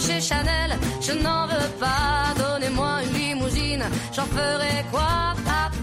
chez Chanel, je n'en veux pas. Donnez-moi une limousine, j'en ferai quoi?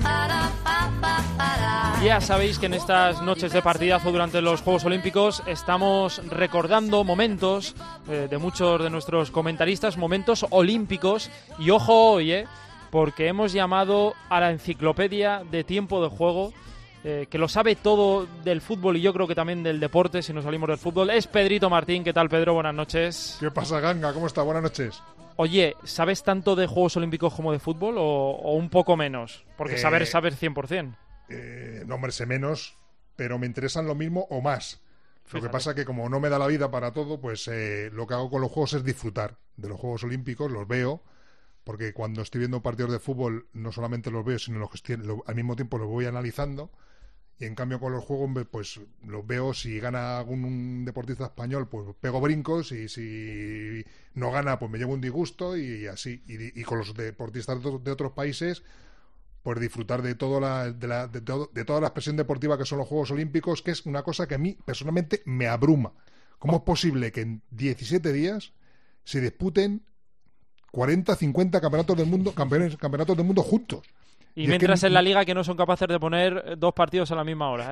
Ya sabéis que en estas noches de partidazo durante los Juegos Olímpicos estamos recordando momentos de muchos de nuestros comentaristas, momentos olímpicos. Y ojo hoy, porque hemos llamado a la enciclopedia de tiempo de juego, que lo sabe todo del fútbol y yo creo que también del deporte, si nos salimos del fútbol. Es Pedrito Martín. ¿Qué tal, Pedro? Buenas noches. ¿Qué pasa, Ganga? ¿Cómo está? Buenas noches. Oye, ¿sabes tanto de Juegos Olímpicos como de fútbol o un poco menos? Porque saber 100%. No, hombre, sé menos, pero me interesan lo mismo o más. Fíjate. Lo que pasa que como no me da la vida para todo, pues lo que hago con los Juegos es disfrutar de los Juegos Olímpicos, los veo, porque cuando estoy viendo partidos de fútbol no solamente los veo, sino al mismo tiempo los voy analizando. Y en cambio con los juegos, pues los veo. Si gana algún deportista español, pues pego brincos, y si no gana, pues me llevo un disgusto, y así. Y con los deportistas de otros países, pues disfrutar de toda la expresión deportiva que son los Juegos Olímpicos, que es una cosa que a mí personalmente me abruma. ¿Cómo es posible que en 17 días se disputen 40, 50 campeonatos del mundo juntos? Y mientras en la liga que no son capaces de poner 2 partidos a la misma hora,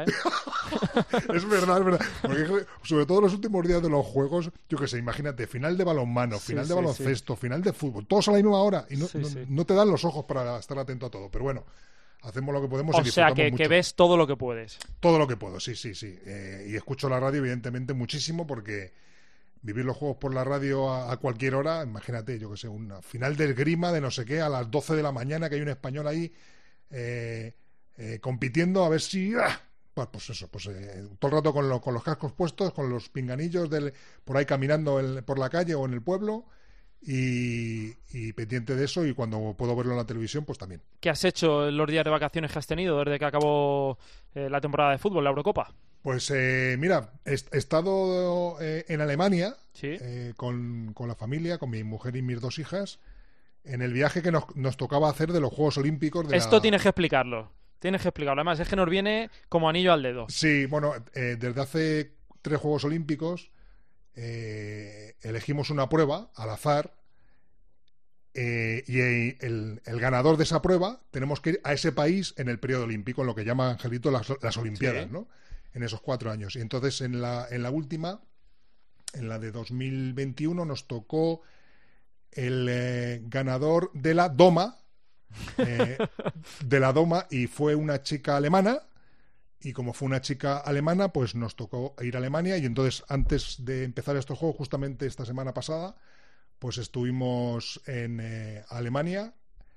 Es verdad, es verdad. Porque sobre todo los últimos días de los Juegos, yo qué sé, imagínate, final de balonmano, final de baloncesto, final de fútbol, todos a la misma hora, y no te dan los ojos para estar atento a todo. Pero bueno, hacemos lo que podemos y disfrutamos mucho. O sea, que ves todo lo que puedes. Todo lo que puedo, sí. Y escucho la radio, evidentemente, muchísimo, porque vivir los Juegos por la radio a cualquier hora, imagínate, yo que sé, una final de esgrima de no sé qué, a las 12 de la mañana, que hay un español ahí compitiendo, a ver si... Pues eso, todo el rato con los cascos puestos, con los pinganillos por ahí caminando por la calle o en el pueblo, y pendiente de eso, y cuando puedo verlo en la televisión, pues también. ¿Qué has hecho en los días de vacaciones que has tenido desde que acabó la temporada de fútbol, la Eurocopa? Pues mira, he estado en Alemania, ¿Sí? con la familia, con mi mujer y mis 2 hijas, en el viaje que nos tocaba hacer de los Juegos Olímpicos. Esto tienes que explicarlo. Además, es que nos viene como anillo al dedo. Sí, bueno, desde hace 3 Juegos Olímpicos elegimos una prueba al azar, y el ganador de esa prueba tenemos que ir a ese país en el periodo olímpico, en lo que llama Angelito las Olimpiadas, sí, ¿no? En esos 4 años. Y entonces en la última, en la de 2021, nos tocó el ganador de la Doma, y fue una chica alemana, y como fue una chica alemana, pues nos tocó ir a Alemania. Y entonces, antes de empezar estos juegos, justamente esta semana pasada, pues estuvimos en Alemania,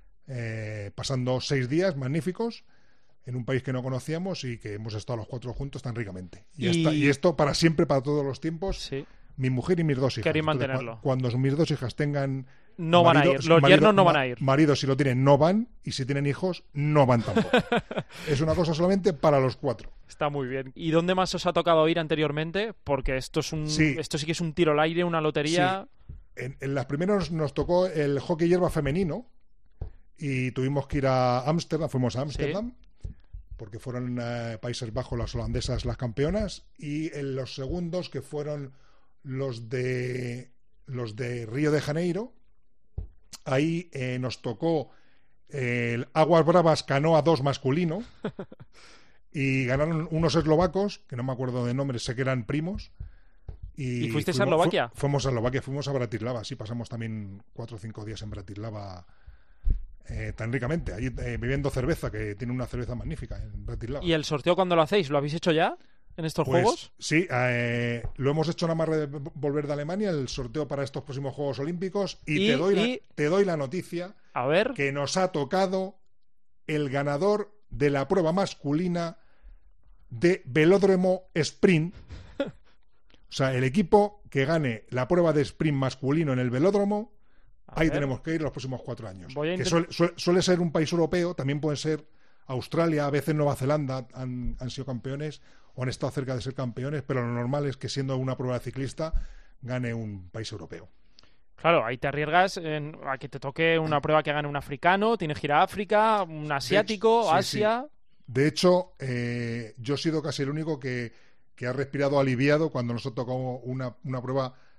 pasando 6 días magníficos en un país que no conocíamos y que hemos estado los 4 juntos tan ricamente. Y esto para siempre, para todos los tiempos. Sí. Mi mujer y mis 2 hijas. Queréis mantenerlo. Cuando mis 2 hijas tengan... No van a ir. Los yernos no van a ir. Maridos, si lo tienen, no van. Y si tienen hijos, no van tampoco. Es una cosa solamente para los 4. Está muy bien. ¿Y dónde más os ha tocado ir anteriormente? Porque esto sí que es un tiro al aire, una lotería. Sí. En las primeras nos tocó el hockey hierba femenino. Y tuvimos que ir a Ámsterdam. Fuimos a Ámsterdam. Sí. Porque fueron Países Bajos, las holandesas, las campeonas. Y en los segundos, que fueron los de Río de Janeiro, ahí nos tocó el Aguas Bravas Canoa 2 masculino, y ganaron unos eslovacos, que no me acuerdo de nombres, sé que eran primos. ¿Y fuisteis a Eslovaquia? Fuimos a Eslovaquia, fuimos a Bratislava, sí, pasamos también 4 o 5 días en Bratislava, tan ricamente, allí bebiendo cerveza, que tiene una cerveza magnífica en Bratislava. ¿Y el sorteo cuando lo hacéis? ¿Lo habéis hecho ya en estos juegos? Sí, lo hemos hecho nada más de volver de Alemania, el sorteo para estos próximos Juegos Olímpicos, y te doy la noticia, a ver, que nos ha tocado el ganador de la prueba masculina de velódromo sprint. O sea, el equipo que gane la prueba de sprint masculino en el velódromo, ahí tenemos que ir los próximos 4 años. Que suele ser un país europeo, también puede ser Australia, a veces Nueva Zelanda han sido campeones o han estado cerca de ser campeones, pero lo normal es que, siendo una prueba de ciclista, gane un país europeo. Claro, ahí te arriesgas a que te toque una prueba que gane un africano, tienes que ir a África, un asiático, Asia... Sí. De hecho, yo he sido casi el único que ha respirado aliviado cuando nos ha tocado una prueba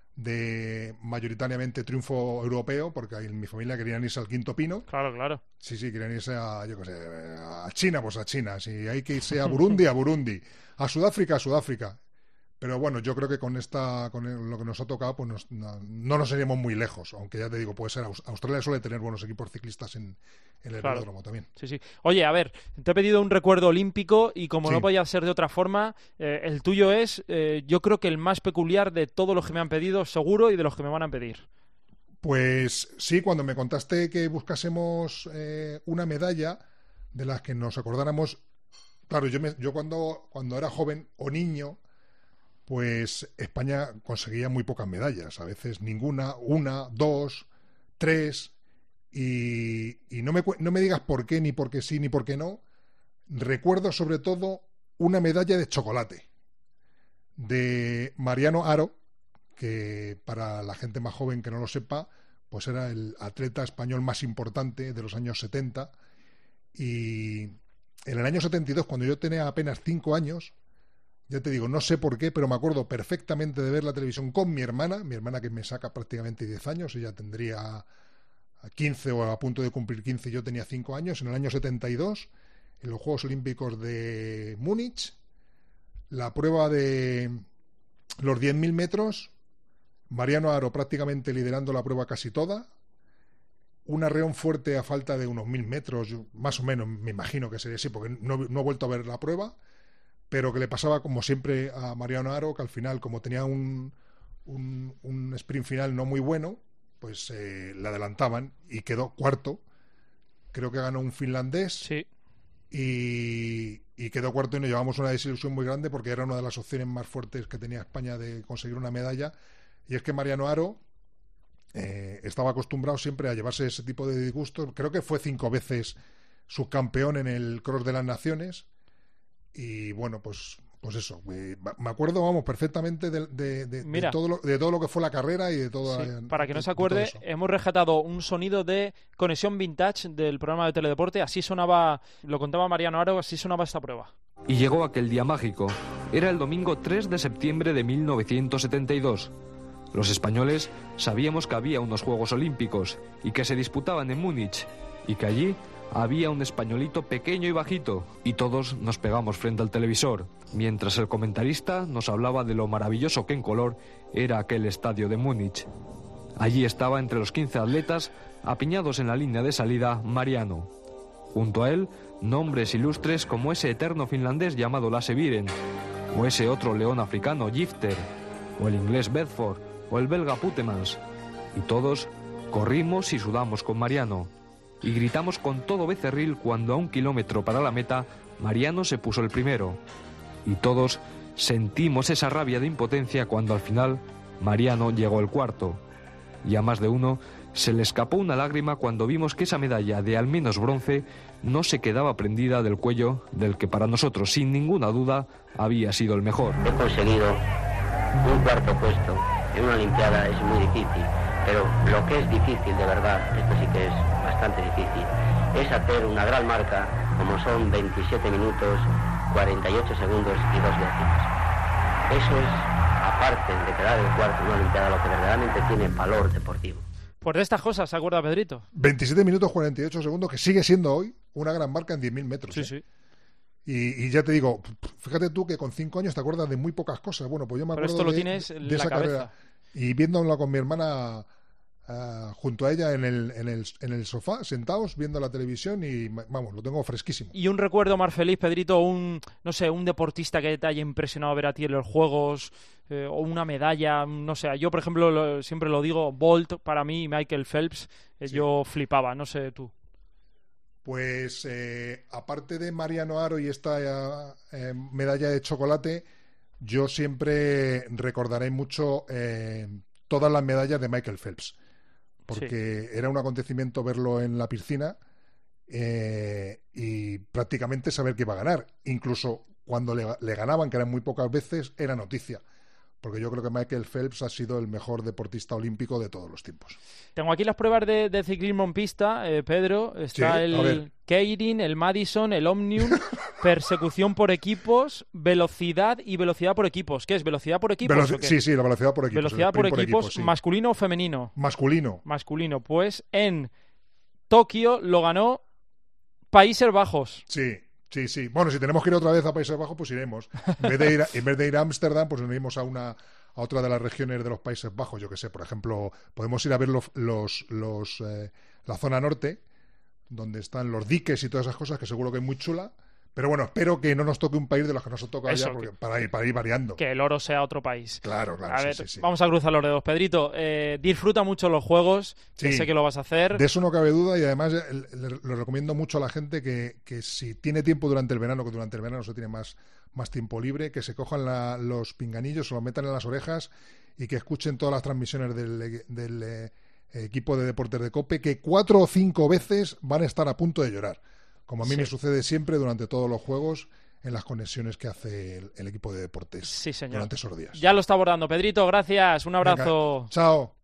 de mayoritariamente triunfo europeo, porque en mi familia querían irse al Quinto Pino. Claro, claro. Sí, querían irse a, yo qué sé, a China, pues a China. Si hay que irse a Burundi, a Burundi. A Sudáfrica, a Sudáfrica. Pero bueno, yo creo que con lo que nos ha tocado, pues no nos iríamos muy lejos. Aunque ya te digo, puede ser. Australia suele tener buenos equipos ciclistas en el aeródromo también. Sí. Oye, a ver, te he pedido un recuerdo olímpico y como no podía ser de otra forma, el tuyo es, yo creo que el más peculiar de todos los que me han pedido, seguro, y de los que me van a pedir. Pues sí, cuando me contaste que buscásemos una medalla de las que nos acordáramos. Claro, yo cuando era joven o niño, pues España conseguía muy pocas medallas, a veces ninguna, 1, 2, 3, y no me digas por qué, ni por qué sí, ni por qué no. Recuerdo sobre todo una medalla de chocolate de Mariano Haro, que para la gente más joven que no lo sepa, pues era el atleta español más importante de los años 70, y en el año 72, cuando yo tenía apenas 5 años, ya te digo, no sé por qué, pero me acuerdo perfectamente de ver la televisión con mi hermana que me saca prácticamente 10 años, ella tendría 15 o a punto de cumplir 15, yo tenía 5 años, en el año 72, en los Juegos Olímpicos de Múnich, la prueba de los 10.000 metros, Mariano Haro prácticamente liderando la prueba casi toda, un arreón fuerte a falta de unos 1.000 metros, más o menos, me imagino que sería así, porque no he vuelto a ver la prueba, pero que le pasaba como siempre a Mariano Haro, que al final, como tenía un sprint final no muy bueno, pues le adelantaban y quedó cuarto. Creo que ganó un finlandés. Sí. Y quedó cuarto, y nos llevamos una desilusión muy grande porque era una de las opciones más fuertes que tenía España de conseguir una medalla. Y es que Mariano Haro estaba acostumbrado siempre a llevarse ese tipo de disgustos. Creo que fue 5 veces subcampeón en el Cross de las Naciones. Y bueno, pues eso, me acuerdo, vamos, perfectamente de todo lo que fue la carrera y de todo. Sí, para que no se acuerde, hemos rescatado un sonido de Conexión Vintage del programa de Teledeporte. Así sonaba, lo contaba Mariano Haro, así sonaba esta prueba. Y llegó aquel día mágico. Era el domingo 3 de septiembre de 1972. Los españoles sabíamos que había unos Juegos Olímpicos y que se disputaban en Múnich, y que allí había un españolito pequeño y bajito, y todos nos pegamos frente al televisor, mientras el comentarista nos hablaba de lo maravilloso que en color era aquel estadio de Múnich. Allí estaba entre los 15 atletas, apiñados en la línea de salida, Mariano. Junto a él, nombres ilustres como ese eterno finlandés llamado Lasse Viren, o ese otro león africano, Gifter, o el inglés Bedford, o el belga Putemans. Y todos corrimos y sudamos con Mariano. Y gritamos con todo becerril cuando a 1 kilómetro para la meta Mariano se puso el primero. Y todos sentimos esa rabia de impotencia cuando al final Mariano llegó el cuarto. Y a más de uno se le escapó una lágrima cuando vimos que esa medalla de al menos bronce no se quedaba prendida del cuello del que para nosotros, sin ninguna duda, había sido el mejor. He conseguido un cuarto puesto en una Olimpiada, es muy difícil. Pero lo que es difícil de verdad, esto sí que es bastante difícil, es hacer una gran marca como son 27 minutos, 48 segundos y 2 décimas. Eso es, aparte de quedar el cuarto en una Olimpiada, lo que verdaderamente tiene valor deportivo. Pues de estas cosas, ¿se acuerda Pedrito? 27 minutos 48 segundos, que sigue siendo hoy una gran marca en 10.000 metros. Sí. Y ya te digo, fíjate tú que con 5 años te acuerdas de muy pocas cosas. Bueno, pues yo me acuerdo esto lo tienes en de esa la cabeza. carrera. Y viéndola con mi hermana junto a ella en el sofá, sentados, viendo la televisión, y vamos, lo tengo fresquísimo. Y un recuerdo más feliz, Pedrito, un deportista que te haya impresionado ver a ti en los Juegos, o una medalla, no sé. Yo, por ejemplo, siempre lo digo, Bolt para mí y Michael Phelps, yo flipaba, no sé tú. Pues aparte de Mariano Haro y esta medalla de chocolate, yo siempre recordaré mucho todas las medallas de Michael Phelps, porque era un acontecimiento verlo en la piscina y prácticamente saber que iba a ganar. Incluso cuando le ganaban, que eran muy pocas veces, era noticia, porque yo creo que Michael Phelps ha sido el mejor deportista olímpico de todos los tiempos. Tengo aquí las pruebas de ciclismo en pista, Pedro. Está Sí, el Keirin, el Madison, el Omnium, persecución por equipos, velocidad y velocidad por equipos. ¿Qué es? ¿Velocidad por equipos? ¿O qué? Sí, la velocidad por equipos. Velocidad por equipos, sí. ¿masculino o femenino? Masculino. Masculino. Pues en Tokio lo ganó Países Bajos. Sí. Bueno, si tenemos que ir otra vez a Países Bajos, pues iremos. En vez de ir a Ámsterdam, pues nos iremos a otra de las regiones de los Países Bajos. Yo que sé, por ejemplo, podemos ir a ver la zona norte, donde están los diques y todas esas cosas, que seguro que es muy chula. Pero bueno, espero que no nos toque un país de los que nos toca allá, porque, para ir variando. Que el oro sea otro país. Claro. A ver, sí. vamos a cruzar los dedos. Pedrito, disfruta mucho los juegos, que sé que lo vas a hacer. De eso no cabe duda, y además lo recomiendo mucho a la gente que si tiene tiempo durante el verano, que durante el verano se tiene más tiempo libre, que se cojan los pinganillos, se los metan en las orejas y que escuchen todas las transmisiones del equipo de deportes de COPE, que 4 o 5 veces van a estar a punto de llorar. Como a mí me sucede siempre durante todos los juegos en las conexiones que hace el equipo de deportes sí, señor. durante esos días. Ya lo está abordando. Pedrito, gracias. Un abrazo. Venga, chao.